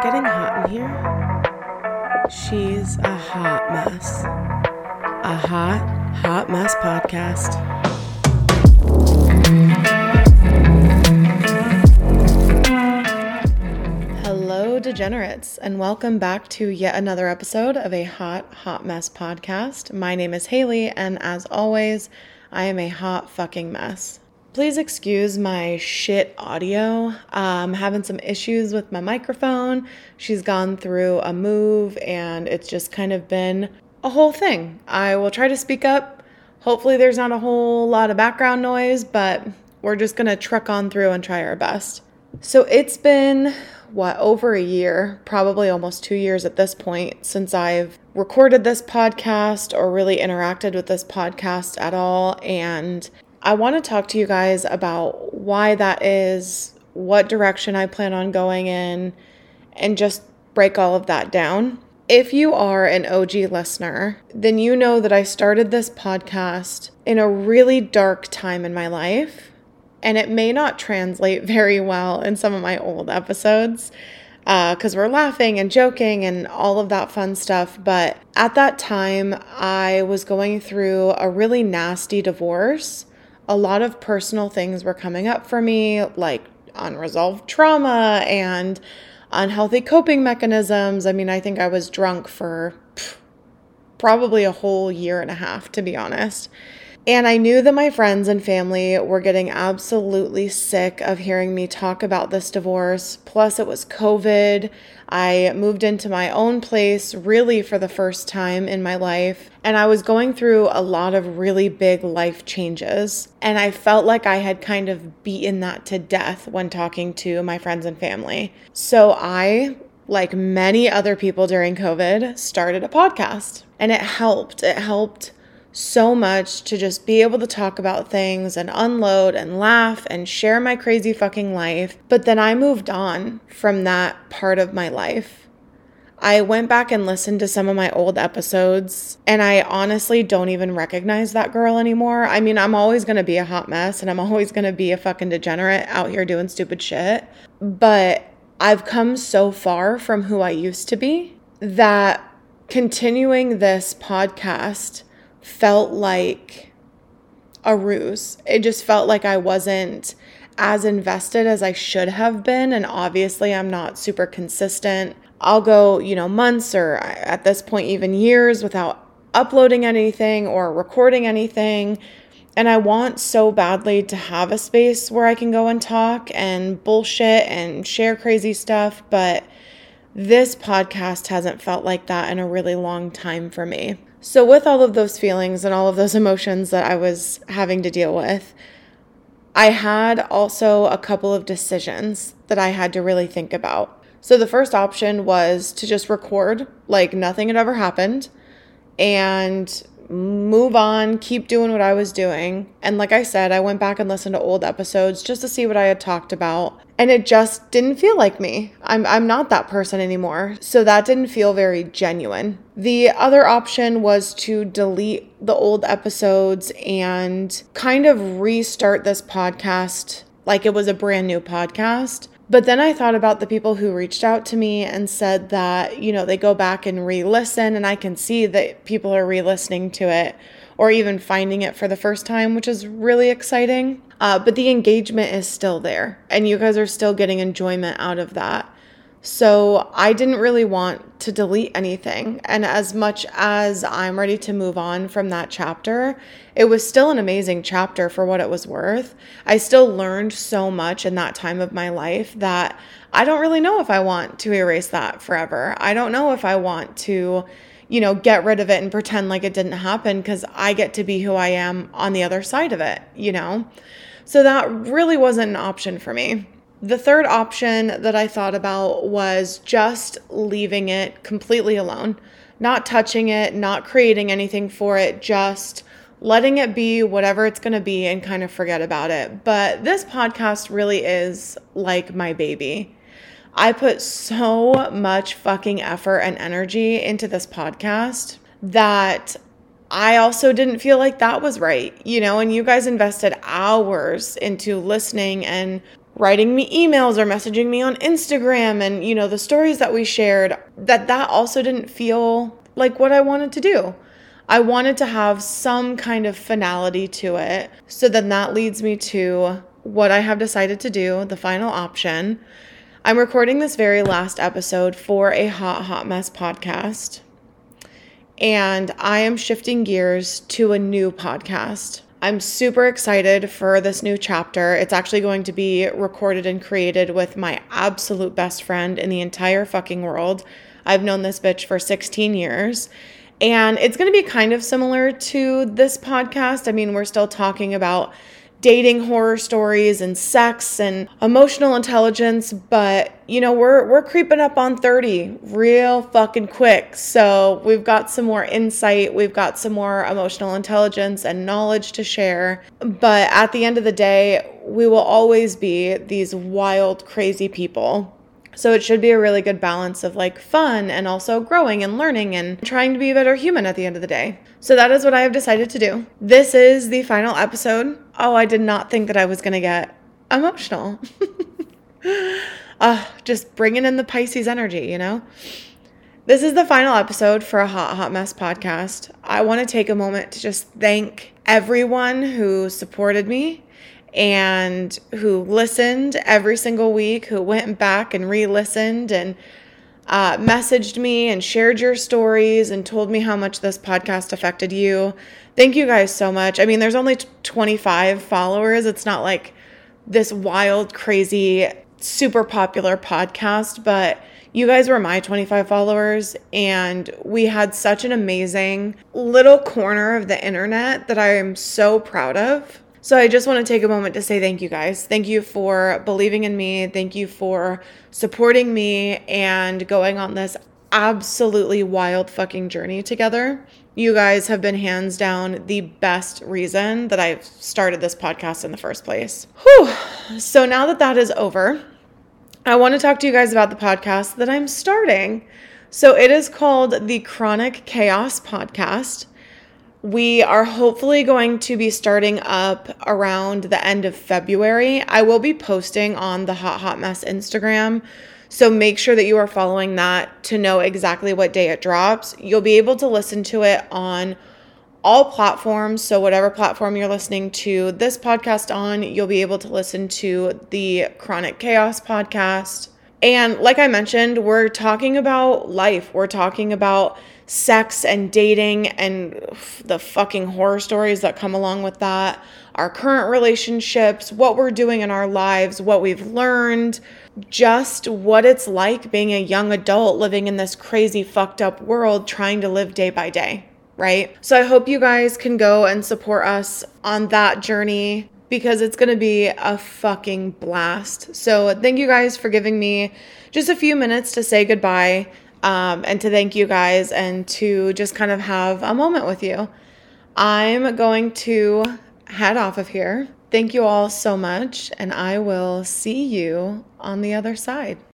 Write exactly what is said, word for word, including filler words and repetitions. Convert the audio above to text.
getting hot in here? She's a hot mess. A hot, hot mess podcast. Hello, degenerates, and welcome back to yet another episode of a hot, hot mess podcast. My name is Haley, and as always, I am a hot fucking mess. Please excuse my shit audio. I'm having some issues with my microphone. She's gone through a move and it's just kind of been a whole thing. I will try to speak up. Hopefully there's not a whole lot of background noise, but we're just going to truck on through and try our best. So it's been, what, over a year, probably almost two years at this point, since I've recorded this podcast or really interacted with this podcast at all. And I want to talk to you guys about why that is, what direction I plan on going in, and just break all of that down. If you are an O G listener, then you know that I started this podcast in a really dark time in my life, and it may not translate very well in some of my old episodes because uh, we're laughing and joking and all of that fun stuff. But at that time, I was going through a really nasty divorce. A lot of personal things were coming up for me, like unresolved trauma and unhealthy coping mechanisms. I mean, I think I was drunk for pff, probably a whole year and a half, to be honest. And I knew that my friends and family were getting absolutely sick of hearing me talk about this divorce. Plus, it was COVID. I moved into my own place really for the first time in my life. And I was going through a lot of really big life changes. And I felt like I had kind of beaten that to death when talking to my friends and family. So I, like many other people during COVID, started a podcast. And it helped. It helped so much to just be able to talk about things and unload and laugh and share my crazy fucking life. But then I moved on from that part of my life. I went back and listened to some of my old episodes, and I honestly don't even recognize that girl anymore. I mean, I'm always going to be a hot mess, and I'm always going to be a fucking degenerate out here doing stupid shit. But I've come so far from who I used to be that continuing this podcast felt like a ruse. It just felt like I wasn't as invested as I should have been. And obviously I'm not super consistent. I'll go, you know, months or at this point even years without uploading anything or recording anything. And I want so badly to have a space where I can go and talk and bullshit and share crazy stuff. But this podcast hasn't felt like that in a really long time for me. So with all of those feelings and all of those emotions that I was having to deal with, I had also a couple of decisions that I had to really think about. So the first option was to just record like nothing had ever happened and move on, keep doing what I was doing. And like I said, I went back and listened to old episodes just to see what I had talked about. And it just didn't feel like me. I'm I'm not that person anymore. So that didn't feel very genuine. The other option was to delete the old episodes and kind of restart this podcast like it was a brand new podcast. But then I thought about the people who reached out to me and said that, you know, they go back and re-listen, and I can see that people are re-listening to it or even finding it for the first time, which is really exciting. Uh, but the engagement is still there, and you guys are still getting enjoyment out of that. So I didn't really want to delete anything. And as much as I'm ready to move on from that chapter, it was still an amazing chapter for what it was worth. I still learned so much in that time of my life that I don't really know if I want to erase that forever. I don't know if I want to, you know, get rid of it and pretend like it didn't happen, because I get to be who I am on the other side of it, you know? So that really wasn't an option for me. The third option that I thought about was just leaving it completely alone, not touching it, not creating anything for it, just letting it be whatever it's going to be and kind of forget about it. But this podcast really is like my baby. I put so much fucking effort and energy into this podcast that I also didn't feel like that was right, you know, and you guys invested hours into listening and writing me emails or messaging me on Instagram and, you know, the stories that we shared, that that also didn't feel like what I wanted to do. I wanted to have some kind of finality to it. So then that leads me to what I have decided to do, the final option. I'm recording this very last episode for a Hot Hot Mess podcast, and I am shifting gears to a new podcast. I'm super excited for this new chapter. It's actually going to be recorded and created with my absolute best friend in the entire fucking world. I've known this bitch for sixteen years. And it's going to be kind of similar to this podcast. I mean, we're still talking about dating horror stories and sex and emotional intelligence, but you know, we're we're creeping up on thirty real fucking quick. So we've got some more insight, we've got some more emotional intelligence and knowledge to share. But at the end of the day, we will always be these wild, crazy people. So it should be a really good balance of like fun and also growing and learning and trying to be a better human at the end of the day. So that is what I have decided to do. This is the final episode. Oh, I did not think that I was going to get emotional. uh, just bringing in the Pisces energy, you know? This is the final episode for a Hot Hot Mess podcast. I want to take a moment to just thank everyone who supported me and who listened every single week, who went back and re-listened and uh, messaged me and shared your stories and told me how much this podcast affected you. Thank you guys so much. I mean, there's only twenty-five followers. It's not like this wild, crazy, super popular podcast, but you guys were my twenty-five followers, and we had such an amazing little corner of the internet that I am so proud of. So I just want to take a moment to say thank you guys. Thank you for believing in me. Thank you for supporting me and going on this absolutely wild fucking journey together. You guys have been hands down the best reason that I've started this podcast in the first place. Whew. So now that that is over, I want to talk to you guys about the podcast that I'm starting. So it is called the Chronic Chaos Podcast. We are hopefully going to be starting up around the end of February. I will be posting on the Hot Hot Mess Instagram, so make sure that you are following that to know exactly what day it drops. You'll be able to listen to it on all platforms, so whatever platform you're listening to this podcast on, you'll be able to listen to the Chronic Chaos Podcast. And like I mentioned, we're talking about life. We're talking about sex and dating and the fucking horror stories that come along with that, our current relationships, what we're doing in our lives, what we've learned, just what it's like being a young adult living in this crazy fucked up world trying to live day by day, right? So I hope you guys can go and support us on that journey, because it's going to be a fucking blast. So thank you guys for giving me just a few minutes to say goodbye. Um, and to thank you guys and to just kind of have a moment with you. I'm going to head off of here. Thank you all so much, and I will see you on the other side.